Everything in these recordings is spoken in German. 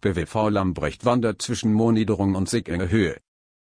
BWV Lambrecht wandert zwischen Moniederung und Sickenge Höhe.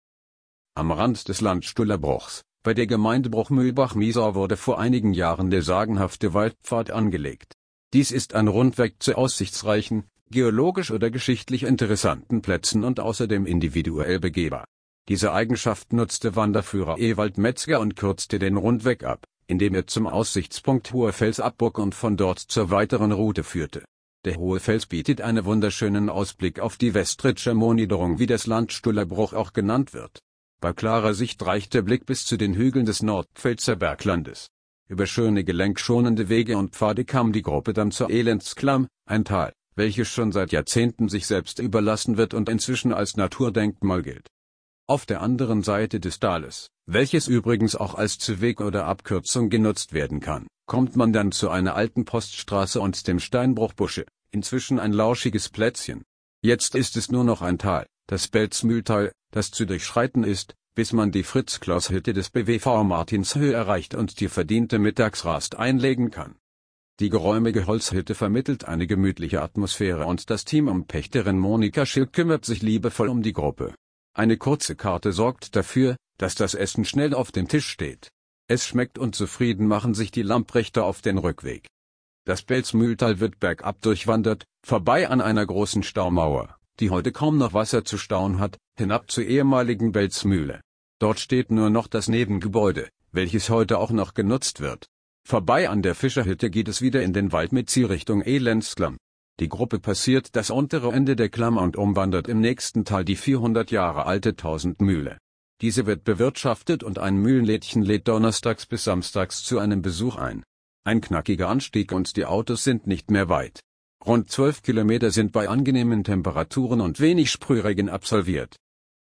Am Rand des Landstuhler Bruchs, bei der Gemeinde Bruch-Mühlbach-Miesau, wurde vor einigen Jahren der sagenhafte Waldpfad angelegt. Dies ist ein Rundweg zu aussichtsreichen, geologisch oder geschichtlich interessanten Plätzen und außerdem individuell begehbar. Diese Eigenschaft nutzte Wanderführer Ewald Metzger und kürzte den Rundweg ab, indem er zum Aussichtspunkt Hohe Fels abbog und von dort zur weiteren Route führte. Der Hohe Fels bietet einen wunderschönen Ausblick auf die Westritscher Moniederung, wie das Landstuhler Bruch auch genannt wird. Bei klarer Sicht reicht der Blick bis zu den Hügeln des Nordpfälzer Berglandes. Über schöne gelenkschonende Wege und Pfade kam die Gruppe dann zur Elendsklamm, ein Tal, welches schon seit Jahrzehnten sich selbst überlassen wird und inzwischen als Naturdenkmal gilt. Auf der anderen Seite des Tales, welches übrigens auch als Zuweg oder Abkürzung genutzt werden kann, kommt man dann zu einer alten Poststraße und dem Steinbruchbusche, inzwischen ein lauschiges Plätzchen. Jetzt ist es nur noch ein Tal, das Belzmühltal, das zu durchschreiten ist, bis man die Fritz-Klaus-Hütte des BWV Martinshöhe erreicht und die verdiente Mittagsrast einlegen kann. Die geräumige Holzhütte vermittelt eine gemütliche Atmosphäre und das Team um Pächterin Monika Schill kümmert sich liebevoll um die Gruppe. Eine kurze Karte sorgt dafür, dass das Essen schnell auf dem Tisch steht. Es schmeckt und zufrieden machen sich die Lambrechter auf den Rückweg. Das Belzmühltal wird bergab durchwandert, vorbei an einer großen Staumauer, die heute kaum noch Wasser zu stauen hat, hinab zur ehemaligen Belzmühle. Dort steht nur noch das Nebengebäude, welches heute auch noch genutzt wird. Vorbei an der Fischerhütte geht es wieder in den Wald mit Zielrichtung Elendsklamm. Die Gruppe passiert das untere Ende der Klamm und umwandert im nächsten Tal die 400 Jahre alte Tausendmühle. Diese wird bewirtschaftet und ein Mühlenlädchen lädt donnerstags bis samstags zu einem Besuch ein. Ein knackiger Anstieg und die Autos sind nicht mehr weit. Rund 12 Kilometer sind bei angenehmen Temperaturen und wenig Sprühregen absolviert.